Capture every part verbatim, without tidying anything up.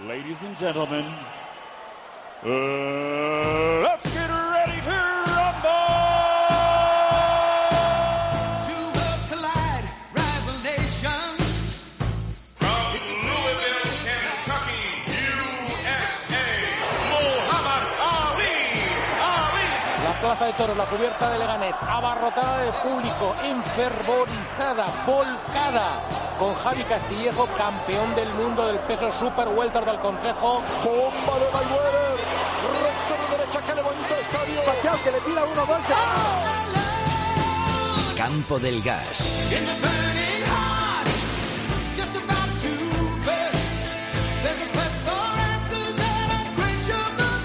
Ladies and gentlemen, uh, let's get ready to rumble! Two worlds collide, rival nations. From Louisville, Kentucky, U S A, Muhammad Ali. Ali. La plaza de toros, la cubierta de Leganés, abarrotada de público, enfervorizada, volcada, con Javi Castillejo, campeón del mundo del peso super welter del Consejo. Bomba de Mayweather, recto de derecha que levanta el estadio. Pacquiao que le tira uno, dos. Campo del Gas. In the burning heart, just about to burst. There's a quest for answers and a quenchable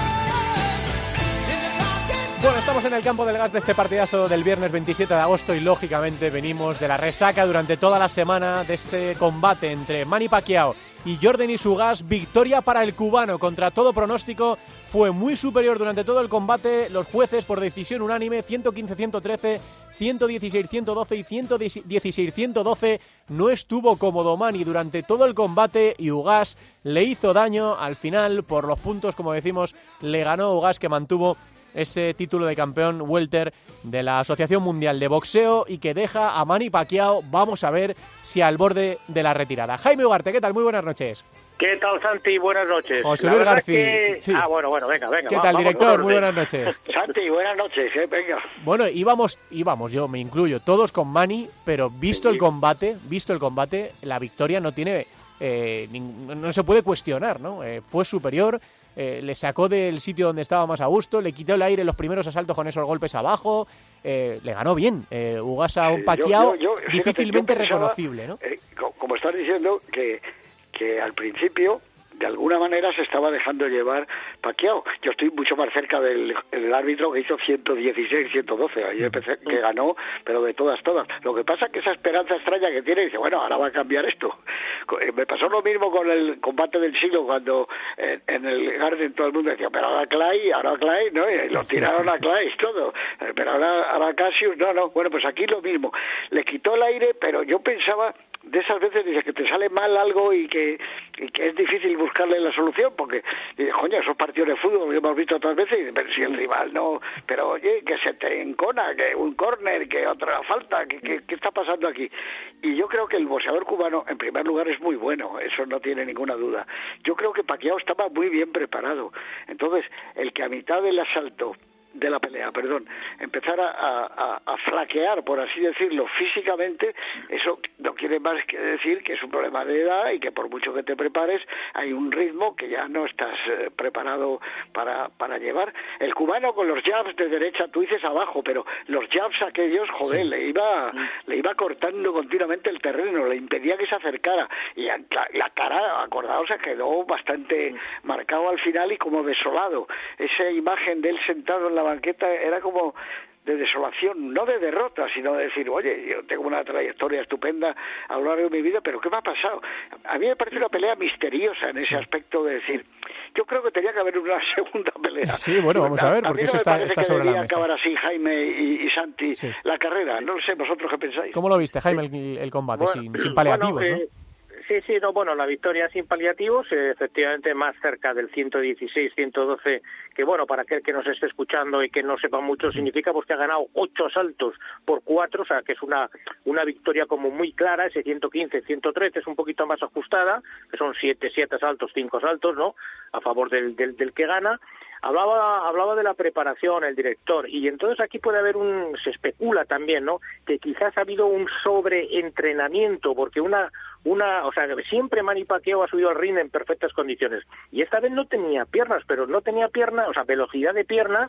thirst. In the darkest. Bueno, estamos en el Campo del Gas de este partidazo del viernes veintisiete de agosto y lógicamente venimos de la resaca durante toda la semana de ese combate entre Manny Pacquiao y Yordenis Ugas. Victoria para el cubano, contra todo pronóstico, fue muy superior durante todo el combate. Los jueces por decisión unánime, ciento quince a ciento trece, ciento dieciséis a ciento doce y ciento dieciséis a ciento doce. No estuvo cómodo Manny durante todo el combate y Ugas le hizo daño. Al final, por los puntos, como decimos, le ganó Ugas, que mantuvo ese título de campeón welter de la Asociación Mundial de Boxeo y que deja a Manny Pacquiao, vamos a ver si al borde de la retirada. Jaime Ugarte, ¿qué tal? Muy buenas noches. ¿Qué tal, Santi? Buenas noches. José Luis García. Que... Sí. Ah, bueno, bueno, venga, venga. ¿Qué va, tal, vamos, director? vamos, Muy buenas noches. Santi, buenas noches, eh, venga. Bueno, íbamos, íbamos, yo me incluyo, todos con Manny, pero visto Sí. el combate, visto el combate, la victoria no tiene, eh, ning- no se puede cuestionar, ¿no? Eh, fue superior. Eh, le sacó del sitio donde estaba más a gusto, le quitó el aire en los primeros asaltos con esos golpes abajo, eh, le ganó bien. Eh, Ugas a un Sí, Pacquiao yo- yo- yo, fíjate, difícilmente yo pensaba, reconocible, ¿no? eh, co- como estás diciendo, que, que al principio, de alguna manera, se estaba dejando llevar Pacquiao. Yo estoy mucho más cerca del, del árbitro que hizo ciento dieciséis a ciento doce. Ahí empecé, que ganó, pero de todas, todas. Lo que pasa es que esa esperanza extraña que tiene, dice, bueno, ahora va a cambiar esto. Co- eh, Me pasó lo mismo con el combate del siglo, cuando eh, en el Garden todo el mundo decía, pero ahora Clay, ahora Clay, ¿no? Y lo tiraron a Clay todo. Eh, Pero ahora, ahora Cassius, no, no. Bueno, pues aquí lo mismo. Le quitó el aire, pero yo pensaba, de esas veces dice que te sale mal algo y que, y que es difícil buscarle la solución, porque, dice, coño, esos partidos de fútbol lo hemos visto otras veces, y dice, pero si el rival no, pero oye, que se te encona, que un córner, que otra falta, que, que, ¿qué está pasando aquí? Y yo creo que el boxeador cubano, en primer lugar, es muy bueno, eso no tiene ninguna duda. Yo creo que Pacquiao estaba muy bien preparado. Entonces, el que a mitad del asalto de la pelea, perdón, empezar a, a, a flaquear, por así decirlo, físicamente, eso no quiere más que decir que es un problema de edad y que por mucho que te prepares, hay un ritmo que ya no estás eh, preparado para, para llevar. El cubano con los jabs de derecha, tú dices abajo, pero los jabs aquellos, joder, sí. le iba le iba cortando continuamente el terreno, le impedía que se acercara, y la, la cara, acordaos, se quedó bastante marcado al final y como desolado. Esa imagen de él sentado en la banqueta era como de desolación, no de derrota, sino de decir, oye, yo tengo una trayectoria estupenda a lo largo de mi vida, pero ¿qué me ha pasado? A mí me parece una pelea misteriosa en ese sí. aspecto de decir, yo creo que tenía que haber una segunda pelea. Sí, bueno, vamos a ver, porque a eso no está, está sobre la mesa. Acabar así Jaime y, y Santi sí. la carrera, no lo sé, vosotros qué pensáis. ¿Cómo lo viste, Jaime, el, el combate, bueno, sin, sin paliativos, bueno, ¿no? Eh... Sí, sí, no, bueno, la victoria sin paliativos, eh, efectivamente más cerca del ciento dieciséis, ciento doce, que bueno, para aquel que nos esté escuchando y que no sepa mucho, significa pues que ha ganado ocho asaltos por cuatro, o sea, que es una una victoria como muy clara. Ese ciento quince, ciento trece es un poquito más ajustada, que son siete, siete asaltos, cinco asaltos, ¿no?, a favor del, del, del que gana. Hablaba hablaba de la preparación, el director, y entonces aquí puede haber un, se especula también, ¿no?, que quizás ha habido un sobreentrenamiento, porque una, una, o sea, siempre Manny Pacquiao ha subido al ring en perfectas condiciones, y esta vez no tenía piernas, pero no tenía piernas, o sea, velocidad de piernas,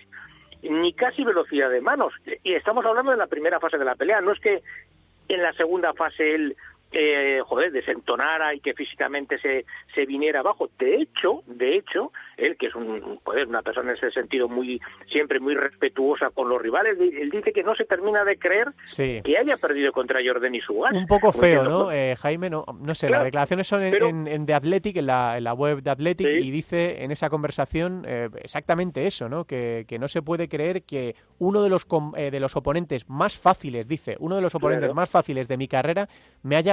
ni casi velocidad de manos, y estamos hablando de la primera fase de la pelea, no es que en la segunda fase él Eh, joder, desentonara y que físicamente se, se viniera abajo. De hecho, de hecho, él, que es un, joder, una persona en ese sentido muy, siempre muy respetuosa con los rivales, él dice que no se termina de creer sí. que haya perdido contra Yordenis Ugas. Un poco feo, ¿no, eh, Jaime? No, no sé, claro, las declaraciones son en, pero... en, en The Athletic, en la, en la web de Athletic, sí. y dice en esa conversación eh, exactamente eso, ¿no? Que, que no se puede creer que uno de los, eh, de los oponentes más fáciles, dice, uno de los oponentes claro. más fáciles de mi carrera me haya ganado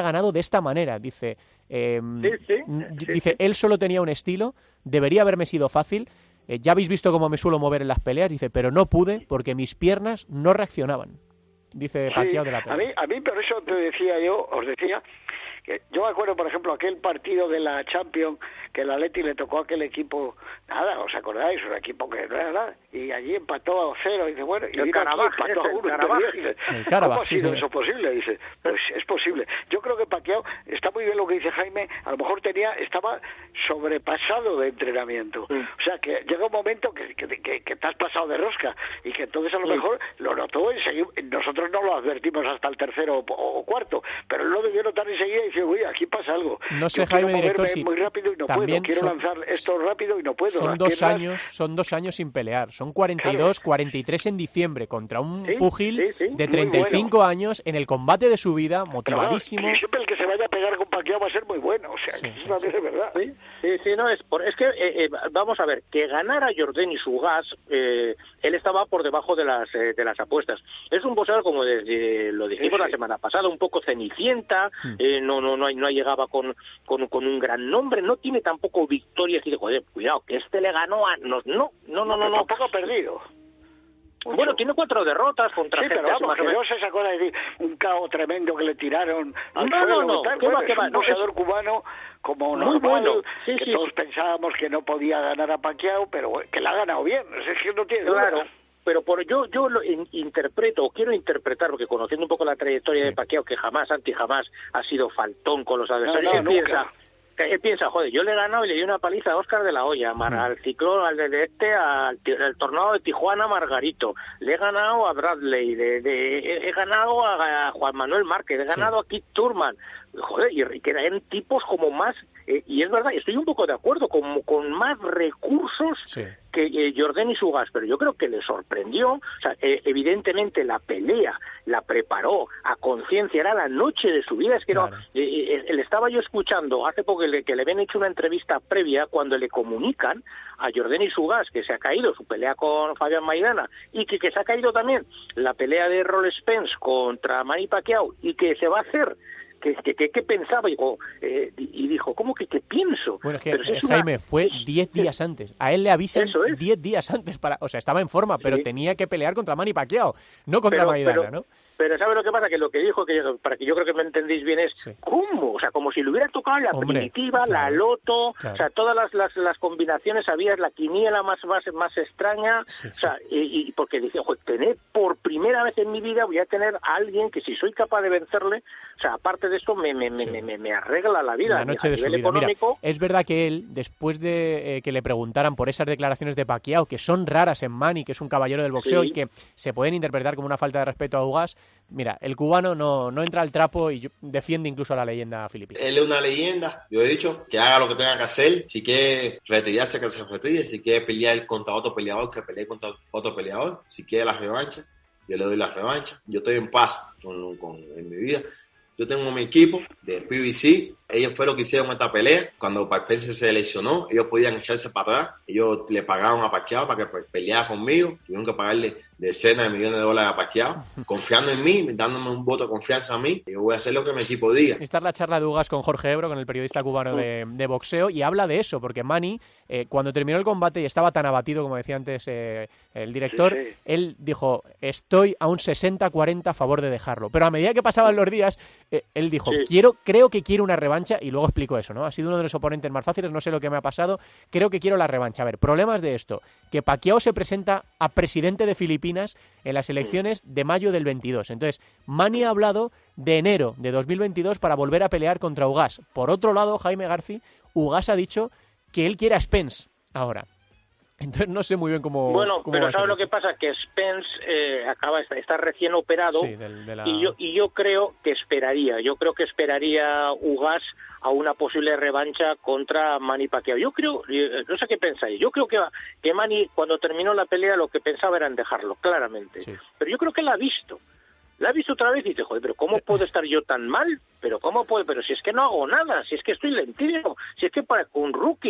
ganado de esta manera. Dice, eh, Sí, sí, sí, dice sí. él solo tenía un estilo, debería haberme sido fácil. Eh, ya habéis visto cómo me suelo mover en las peleas, dice, pero no pude porque mis piernas no reaccionaban. Dice Sí, Pacquiao de la a pelea. mí, a mí por eso te decía yo, os decía, que yo me acuerdo, por ejemplo, aquel partido de la Champions, que el Atleti le tocó a aquel equipo, nada, ¿os acordáis? Un equipo que no era nada, y allí empató a cero, y dice, bueno, y El vino aquí, Karabaj, empató a ese, el uno, y Karabaj. perdió, y dice, El Karabaj, ¿cómo ha sí, sido señor. eso posible? Dice, pues es posible. Yo creo que Pacquiao, está muy bien lo que dice Jaime, a lo mejor tenía, estaba sobrepasado de entrenamiento, Mm. o sea, que llega un momento que, que, que, que te has pasado de rosca, y que entonces a lo Sí. mejor lo notó enseguida, nosotros no lo advertimos hasta el tercero o, o cuarto, pero él lo debió notar enseguida y dice, uy, aquí pasa algo. No sé, Yo quiero Jaime, moverme director, si muy rápido y no también puedo, quiero son- lanzar esto rápido y no puedo. Son Las dos piernas- años, son dos años sin pelear. Son cuarenta y dos, cuarenta y tres en diciembre contra un Sí, púgil sí, sí, de muy treinta y cinco bueno. años en el combate de su vida, Pero vamos, motivadísimo. que siempre el que se vaya a pegar con Pacquiao va a ser muy bueno, o sea, Sí, que sí, es una sí. vez de verdad. Sí, sí, sí, no, es, por, es que, eh, eh, vamos a ver, que ganara Jordan y su gas, eh, él estaba por debajo de las eh, de las apuestas. Es un boxeador, como de- de- lo dijimos Sí, sí. la semana pasada, un poco cenicienta, Hmm. eh, no no no no llegaba con, con, con un gran nombre, no tiene tampoco victorias y de, joder, cuidado, que este le ganó a... No, no, no, no, no. Pero no. tampoco ha perdido. Mucho. Bueno, tiene cuatro derrotas contra Sí, gente pero así vamos, más o que no menos. se sacó de decir un cao tremendo que le tiraron al No, suelo. no, no, y tal. que va, Bueno, que es va, un no, boxeador cubano como Muy normal, bueno, sí, que sí, todos sí. pensábamos que no podía ganar a Pacquiao, pero que la ha ganado bien, es que no tiene duda. Claro, pero por yo yo lo in- interpreto, o quiero interpretar, porque conociendo un poco la trayectoria Sí. de Pacquiao, que jamás, anti jamás, ha sido faltón con los adversarios, no, él nunca. piensa, que él piensa, joder, yo le he ganado y le di una paliza a Óscar de la Hoya, Mar- al Ciclón, al de de este, al, ti- al Tornado de Tijuana, Margarito, le he ganado a Bradley, de, de- he, he ganado a, a Juan Manuel Márquez, he ganado a Keith Thurman, joder, y, y que eran tipos como más, eh, y es verdad, estoy un poco de acuerdo, como con más recursos Sí. que eh, Jordan y su gas, pero yo creo que le sorprendió, o sea, eh, evidentemente la pelea la preparó a conciencia, era la noche de su vida, es que Claro. no, eh, eh, le estaba yo escuchando hace poco que le, que le habían hecho una entrevista previa cuando le comunican a Jordan y su gas que se ha caído su pelea con Fabián Maidana y que, que se ha caído también la pelea de Errol Spence contra Manny Pacquiao y que se va a hacer. ¿Qué que, que, que pensaba? Y, digo, eh, y dijo, ¿cómo que qué pienso? Bueno, es que Pero si eh, es una- Jaime fue es- diez días antes. A él le avisan Eso es. diez días antes para, o sea, estaba en forma, pero Sí. tenía que pelear contra Manny Pacquiao, no contra pero, Maidana, pero, ¿no? Pero ¿sabe lo que pasa? Que lo que dijo, que yo- para que yo creo que me entendéis bien, es Sí. ¿cómo? O sea, como si le hubiera tocado la Hombre, primitiva, la claro, loto, claro. o sea, todas las, las, las combinaciones, había la quiniela más, más, más extraña, Sí, o sea, y, y porque dice, ojo, tener por primera vez en mi vida voy a tener a alguien que si soy capaz de vencerle, o sea, aparte de esto, me, me, me, Sí. me, me, me arregla la vida La a noche de su nivel vida. Mira, económico. es verdad que él, después de eh, que le preguntaran por esas declaraciones de Pacquiao, que son raras en Manny, que es un caballero del boxeo Sí. y que se pueden interpretar como una falta de respeto a Ugas, mira, el cubano no, no entra al trapo y yo- defiende incluso a la leyenda filipina. Él es una leyenda. Yo he dicho que haga lo que tenga que hacer. Si quiere retirarse, que se retire. Si quiere pelear contra otro peleador, que pelee contra otro peleador. Si quiere la revancha, yo le doy la revancha. Yo estoy en paz con, con, en mi vida. Yo tengo mi equipo de P B C. Ellos fueron los que hicieron esta pelea. Cuando Pacquiao se lesionó, ellos podían echarse para atrás. Ellos le pagaron a Pacquiao para que peleara conmigo. Tuvieron que pagarle decenas de millones de dólares a Pacquiao, confiando en mí, dándome un voto de confianza a mí. Yo voy a hacer lo que mi equipo diga. Esta es la charla de Ugas con Jorge Ebro, con el periodista cubano de, de boxeo, y habla de eso, porque Manny, eh, cuando terminó el combate y estaba tan abatido, como decía antes eh, el director, Sí, sí. él dijo, estoy a un sesenta cuarenta a favor de dejarlo. Pero a medida que pasaban los días, eh, él dijo, Sí. quiero, creo que quiero una revancha, y luego explicó eso, ¿no? Ha sido uno de los oponentes más fáciles, no sé lo que me ha pasado, creo que quiero la revancha. A ver, problemas de esto, que Pacquiao se presenta a presidente de Filipinas en las elecciones de mayo del veintidós. Entonces, Manny ha hablado de enero de dos mil veintidós para volver a pelear contra Ugas. Por otro lado, Jaime Garci, Ugas ha dicho que él quiere a Spence ahora. Entonces no sé muy bien cómo... Bueno, cómo va pero a ¿sabes ser lo que esto. pasa? Que Spence eh, acaba está, está recién operado Sí, del- de la- y yo y yo creo que esperaría, yo creo que esperaría Ugas a una posible revancha contra Manny Pacquiao. Yo creo, eh, no sé qué pensáis, yo creo que, que Manny cuando terminó la pelea lo que pensaba era en dejarlo, claramente. Sí. Pero yo creo que la ha visto. La ha visto otra vez y dice, joder, pero ¿cómo puedo estar yo tan mal? Pero ¿cómo puedo? Pero si es que no hago nada, si es que estoy lentísimo, si es que parezco un rookie.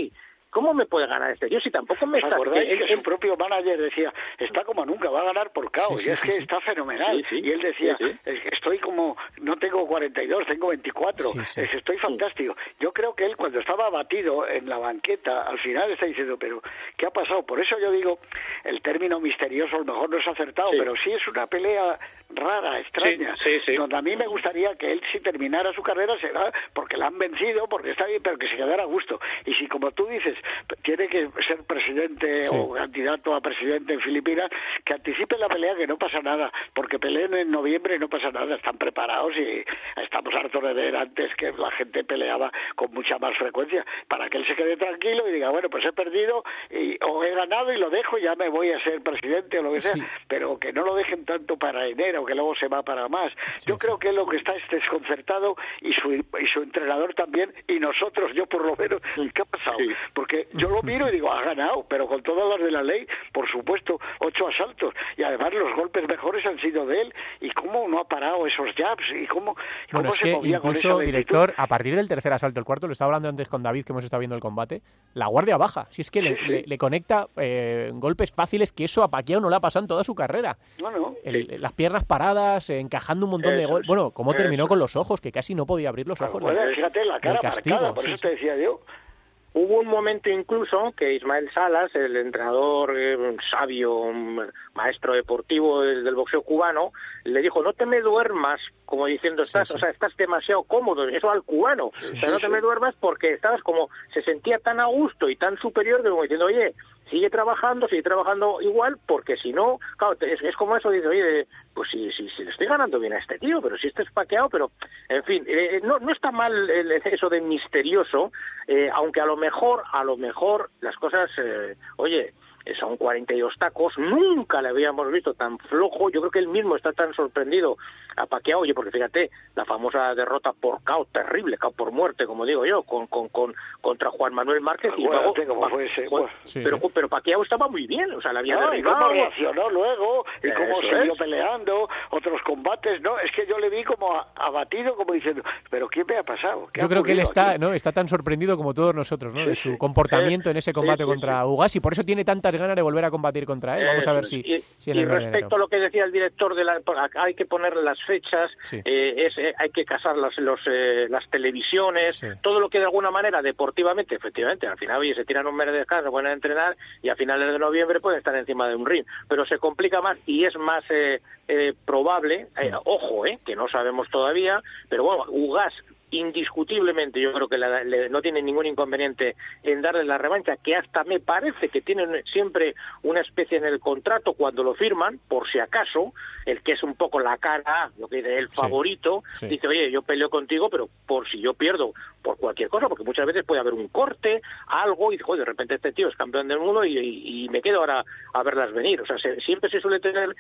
¿cómo me puede ganar este tío si tampoco me ¿Os está... acordáis que, que el, su propio manager decía, está como nunca, va a ganar por K O, Sí, sí, y es sí, que sí. está fenomenal, Sí, sí. y él decía, Sí, sí. es que estoy como, no tengo cuarenta y dos, tengo veinticuatro, Sí, sí. es que estoy fantástico. Yo creo que él cuando estaba abatido en la banqueta, al final está diciendo, pero ¿qué ha pasado? Por eso yo digo, el término misterioso a lo mejor no es acertado, Sí. pero sí es una pelea rara, extraña, Sí, sí, sí. donde a mí me gustaría que él, si terminara su carrera, será porque la han vencido, porque está bien, pero que se quedara a gusto. Y si, como tú dices, tiene que ser presidente Sí. o candidato a presidente en Filipinas, que anticipe la pelea, que no pasa nada, porque peleen en noviembre y no pasa nada, están preparados y estamos hartos de ver antes que la gente peleaba con mucha más frecuencia, para que él se quede tranquilo y diga, bueno, pues he perdido y, o he ganado y lo dejo y ya me voy a ser presidente o lo que sea, Sí. pero que no lo dejen tanto para enero, que luego se va para más. Sí, Yo sí. creo que lo que está es desconcertado y su, y su entrenador también, y nosotros, yo por lo menos, ¿qué ha pasado? Sí. Porque yo lo miro y digo, ha ganado, pero con todas las de la ley, por supuesto, ocho asaltos, y además los golpes mejores han sido de él, y cómo no ha parado esos jabs, y cómo, cómo Bueno, es se que movía con esa incluso, lentitud. director, a partir del tercer asalto, el cuarto, lo estaba hablando antes con David, que hemos estado viendo el combate, la guardia baja. Si es que le, Sí, sí. le- le conecta eh, golpes fáciles, que eso a Pacquiao no le ha pasado en toda su carrera. No, no. El- las piernas paradas, eh, encajando un montón de Eso goles. es. Bueno, cómo terminó Eso con los ojos, que casi no podía abrir los ojos. Bueno, del- fíjate, la del cara castigo, marcada, por sí, eso sí. te decía yo. Hubo un momento incluso que Ismael Salas, el entrenador eh, sabio, mm, maestro deportivo del, del boxeo cubano, le dijo, no te me duermas, como diciendo, estás, Sí, sí. o sea, estás demasiado cómodo, eso al cubano, o sea, no te me duermas porque estabas como, se sentía tan a gusto y tan superior que como diciendo, oye, sigue trabajando, sigue trabajando igual, porque si no, claro, te- es, es como eso, dice, oye, pues si, si, si le estoy ganando bien a este tío, pero si este es Pacquiao, pero, en fin, eh, no, no está mal el- eso de misterioso, eh, aunque a lo mejor, a lo mejor las cosas, eh, oye, eh, son cuarenta y dos tacos, nunca le habíamos visto tan flojo, yo creo que él mismo está tan sorprendido a Pacquiao, oye, porque fíjate, la famosa derrota por K O, terrible, K O por muerte, como digo yo, con, con, con contra Juan Manuel Márquez, y luego, Acuérdate cómo fue ese, Juan- bueno. Sí, pero, sí. pero Pacquiao estaba muy bien, o sea, la había No, y cómo derribado. reaccionó luego, y cómo Eso siguió es. peleando, otros combates, no, es que yo le vi como a- abatido, como diciendo, pero ¿qué me ha pasado? ¿Qué ha Yo creo que él ocurrido está, aquí? ¿no? está tan sorprendido como todos nosotros, ¿no? Sí, De su sí. comportamiento en ese Sí, combate sí, contra Ugas, y por eso tiene tantas ganas de volver a combatir contra él. Vamos a ver Eso si, es. Y, si en y el mes de respecto a enero. lo que decía el director de la, hay que poner las fechas, Sí. eh, es, eh, hay que casar las, los, eh, las televisiones, Sí. todo lo que de alguna manera deportivamente, efectivamente, al final oye, se tiran un mes de descanso, pueden entrenar y a finales de noviembre pueden estar encima de un ring, pero se complica más y es más eh, eh, probable, eh, ojo, eh, que no sabemos todavía, pero bueno, Ugas indiscutiblemente yo creo que la- le- no tiene ningún inconveniente en darle la revancha, que hasta me parece que tienen siempre una especie en el contrato cuando lo firman, por si acaso, el que es un poco la cara, lo que dice el Sí, favorito, sí. dice, oye, yo peleo contigo, pero por si yo pierdo, por cualquier cosa, porque muchas veces puede haber un corte, algo, y dice, joder, de repente este tío es campeón del mundo y, y- y me quedo ahora a verlas venir. O sea, se- siempre se suele tener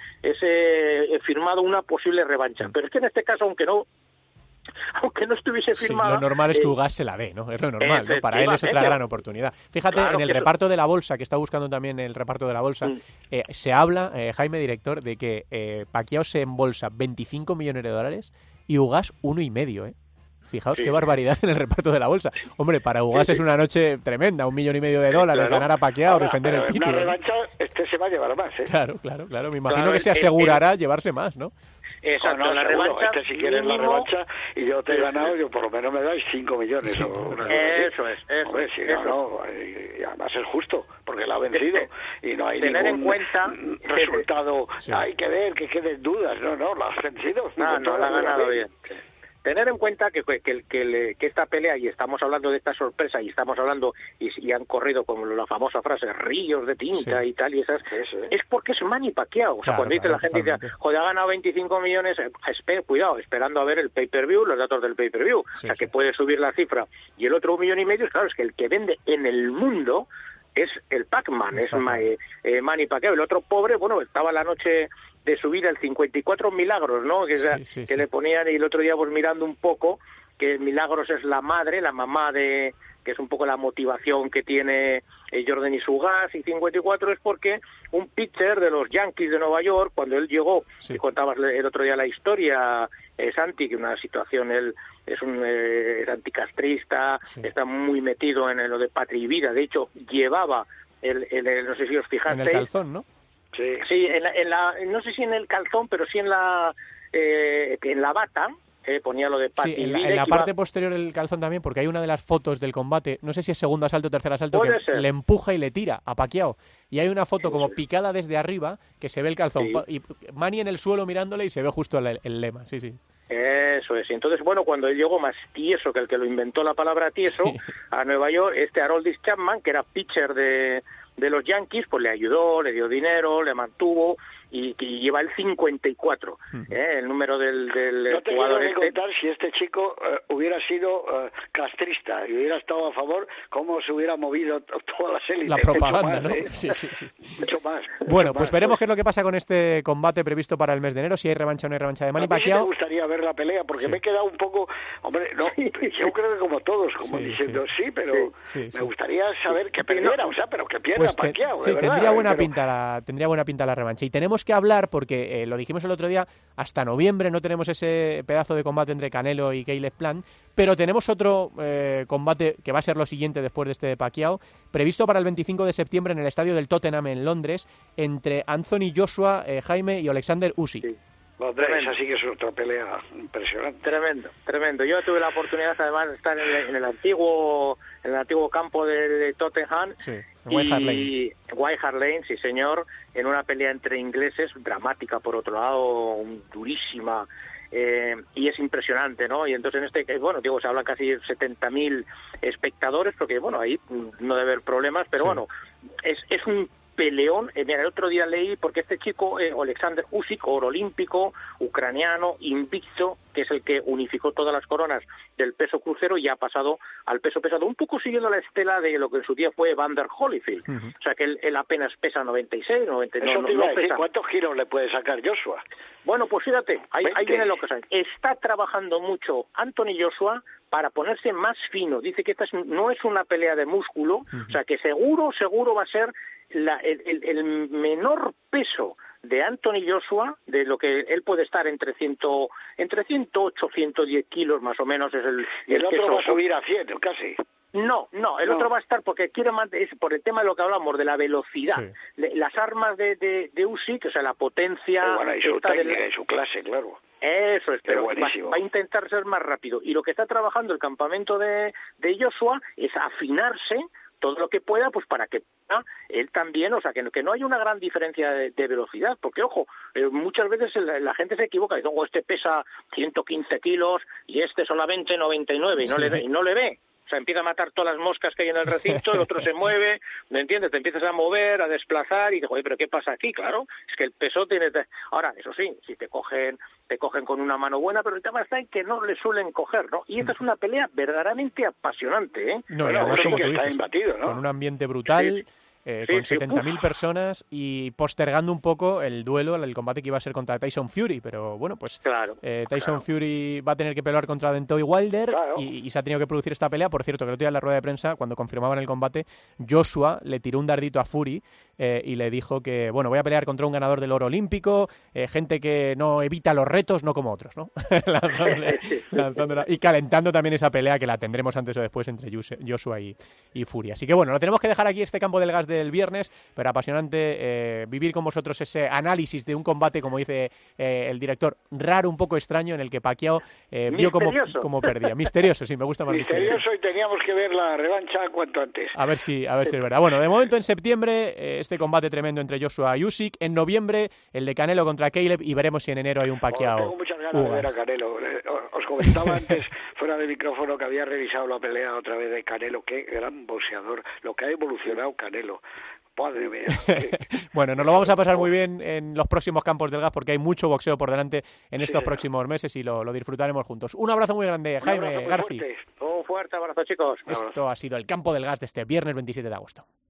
ese eh, firmado una posible revancha, pero es que en este caso, aunque no aunque no estuviese Sí, firmada... lo normal es que eh, Ugas se la dé, ¿no? Es lo normal, ¿no? Para él es otra efectivamente. gran oportunidad. Fíjate, Claro en el que eso- reparto de la bolsa, que está buscando también el reparto de la bolsa, Mm. eh, se habla, eh, Jaime, director, de que eh, Pacquiao se embolsa veinticinco millones de dólares y Ugas uno y medio, ¿eh? Fijaos Sí. qué barbaridad en el reparto de la bolsa. Hombre, para Ugas Sí, es sí. una noche tremenda, un millón y medio de dólares, claro. ganar a Pacquiao, Ahora, defender pero el en título. una ¿no? revancha, este se va a llevar más, ¿eh? Claro, claro, claro. Me imagino Claro, que se el- el- asegurará llevarse más, ¿no? Exacto, Oh, no, la seguro. revancha... Este, si quieres la mínimo- revancha y yo te he Sí, ganado, sí. yo por lo menos me dais cinco millones. Sí, o una cosa así. Eso es, eso Hombre, es, si eso. no, no, y, y además es justo, porque la ha vencido y no hay Tener en ningún cuenta mm, que- resultado. Sí. Hay que ver, que queden dudas. No, no, la has vencido. No, Con no, toda la ha duda, ganado bien. bien. Tener en cuenta que, que, que, que le- que esta pelea, y estamos hablando de esta sorpresa, y estamos hablando, y, y han corrido con la famosa frase, ríos de tinta Sí. y tal, y esas, Eso, ¿eh? es porque es Manny Pacquiao. O sea, Claro, cuando dice claro, la gente, dice, totalmente. joder, ha ganado veinticinco millones, eh, espe- cuidado, esperando a ver el pay-per-view, los datos del pay-per-view. Sí, o sea, sí. que puede subir la cifra. Y el otro un millón y medio, claro, es que el que vende en el mundo es el Pac-Man, es Está Ma- claro. eh, eh, Manny Pacquiao. El otro pobre, bueno, estaba la noche de subir el cincuenta y cuatro milagros, ¿no? Que, Sí, era- sí, que sí. le ponían, y el otro día pues mirando un poco, que Milagros es la madre, la mamá de, que es un poco la motivación que tiene eh, Jordan y Sugas, y cincuenta y cuatro es porque un pitcher de los Yankees de Nueva York, cuando él llegó, Sí. y contabas el otro día la historia, eh, Santi, que una situación, él es un eh, es anticastrista, Sí. está muy metido en lo de patria y vida, de hecho llevaba el, el, el- no sé si os En fijasteis, el calzón, ¿no? Sí. sí, en la, en la, no sé si en el calzón, pero sí en la eh, en la bata, eh, ponía lo de Sí, patria y en la, vida, en y la que iba- parte posterior del calzón también, porque hay una de las fotos del combate, no sé si es segundo asalto o tercer asalto, Puede que ser. le empuja y le tira a Pacquiao. Y hay una foto Sí, como sí. picada desde arriba, que se ve el calzón. Sí. Pa- Y Manny en el suelo mirándole y se ve justo el, el lema, sí, sí. Eso es. Y entonces, bueno, cuando él llegó más tieso que el que lo inventó la palabra tieso Sí. a Nueva York, este Aroldis Chapman, que era pitcher de, de los Yankees, pues le ayudó, le dio dinero, le mantuvo y, y lleva el cincuenta y cuatro, Ujú. ¿eh? El número del, del No te jugador quiero ni este. contar si este chico eh, hubiera sido eh, castrista y hubiera estado a favor, cómo se hubiera movido t- todas las élites. La Mucho propaganda, más, ¿no? ¿eh? Sí, sí, sí. Mucho más. Bueno, mucho pues más. veremos qué es lo que pasa con este combate previsto para el mes de enero, si hay revancha o no hay revancha de Manny A mí sí me Pacquiao. gustaría ver la pelea, porque Sí. me he quedado un poco... Hombre, no, yo creo que como todos, como Sí, diciendo, sí. sí, pero Sí, sí. me gustaría saber que perdiera, o sea, pero que pierda Pues te- Pacquiao, sí, de verdad, tendría ¿eh? buena Pero- pinta la, tendría buena pinta la revancha. Y tenemos que hablar, porque eh, lo dijimos el otro día, hasta noviembre no tenemos ese pedazo de combate entre Canelo y Caleb Plant, pero tenemos otro eh, combate que va a ser lo siguiente después de este de Pacquiao, previsto para el veinticinco de septiembre en el estadio del Tottenham en Londres, entre Anthony Joshua, eh, Jaime y Alexander Usyk. Sí. Hombre, Tremendo. esa sí que es otra pelea impresionante. Tremendo, tremendo. Yo tuve la oportunidad además de estar en el, en el antiguo en el antiguo campo de, de Tottenham Sí, en White Hart Lane. y White Hart Lane, sí señor, en una pelea entre ingleses, dramática por otro lado, durísima, eh, y es impresionante, ¿no? Y entonces en este, que, bueno, digo, se hablan casi setenta mil espectadores, porque bueno, ahí no debe haber problemas, pero Sí. bueno, es, es un peleón. Eh, mira, el otro día leí, porque este chico, eh, Alexander Usyk, oro olímpico, ucraniano, invicto, que es el que unificó todas las coronas del peso crucero y ha pasado al peso pesado, un poco siguiendo la estela de lo que en su día fue Evander Holyfield. Ujú. O sea que él, él apenas pesa noventa y seis, noventa y nueve, Eso no, te no, iba a no decir, pesa. ¿cuántos giros le puede sacar Joshua? Bueno, pues fíjate, ahí, ahí veinte. viene lo que saben. Está trabajando mucho Anthony Joshua para ponerse más fino. Dice que esta es- no es una pelea de músculo, o sea que seguro, seguro va a ser la- el, el- el menor peso de Anthony Joshua, de lo que él puede estar entre ciento, entre ciento ocho, ciento diez kilos más o menos es el, Y el otro peso. va a subir a cien, casi. No, no, el No. otro va a estar porque quiere mantener, es por el tema de lo que hablamos, de la velocidad. Sí. Le- Las armas de, de, de Usyk, o sea, la potencia... Y bueno, y su esta del- técnica y su clase, claro. eso es, Qué pero va, buenísimo. va a intentar ser más rápido. Y lo que está trabajando el campamento de, de Joshua es afinarse todo lo que pueda, pues para que pueda él también, o sea, que, no- que no haya una gran diferencia de, de velocidad, porque ojo, eh, muchas veces la, la gente se equivoca, dice, oh, este pesa ciento quince kilos y este solamente noventa y nueve, y no Sí. le ve, y no le ve. O sea, empieza a matar todas las moscas que hay en el recinto, el otro se mueve, ¿me entiendes? Te empiezas a mover, a desplazar y dices, oye, pero ¿qué pasa aquí? Claro, es que el peso tiene... Ahora, eso sí, si te cogen te cogen con una mano buena, pero el tema está en que no le suelen coger, ¿no? Y esta es una pelea verdaderamente apasionante, ¿eh? No, y Bueno, además, Usyk como tú está dices, imbatido, ¿no? con un ambiente brutal, Sí, eh, sí, con sí, setenta mil uf. personas y postergando un poco el duelo, el combate que iba a ser contra Tyson Fury, pero bueno, pues Claro. eh, Tyson claro. Fury va a tener que pelear contra Deontay Wilder Claro. y, y se ha tenido que producir esta pelea. Por cierto, que el otro día en la rueda de prensa, cuando confirmaban el combate, Joshua le tiró un dardito a Fury eh, y le dijo que, bueno, voy a pelear contra un ganador del oro olímpico, eh, gente que no evita los retos, no como otros, ¿no? Lanzándole- lanzándola- y calentando también esa pelea que la tendremos antes o después entre Jose- Joshua y, y Fury. Así que bueno, lo tenemos que dejar aquí, este campo del gas del viernes, pero apasionante eh, vivir con vosotros ese análisis de un combate, como dice eh, el director, raro, un poco extraño, en el que Pacquiao eh, vio cómo, Misterioso. cómo perdía. Misterioso, sí, me gusta más misterioso. Misterioso, y teníamos que ver la revancha cuanto antes. A ver si, a ver si es verdad. Bueno, de momento en septiembre eh, este combate tremendo entre Joshua y Usyk. En noviembre el de Canelo contra Caleb y veremos si en enero hay un Oh, Pacquiao. tengo muchas ganas de ver a Ugas. Canelo. Eh, Os comentaba antes, fuera de micrófono, que había revisado la pelea otra vez de Canelo. Qué gran boxeador. Lo que ha evolucionado Canelo. Madre mía. Bueno, nos lo vamos a pasar muy bien en los próximos campos del gas porque hay mucho boxeo por delante en estos señor. próximos meses y lo, lo disfrutaremos juntos. Un abrazo muy grande, Un abrazo Jaime muy Garci. fuerte. Un fuerte abrazo, chicos. Esto ha sido el campo del gas de este viernes veintisiete de agosto.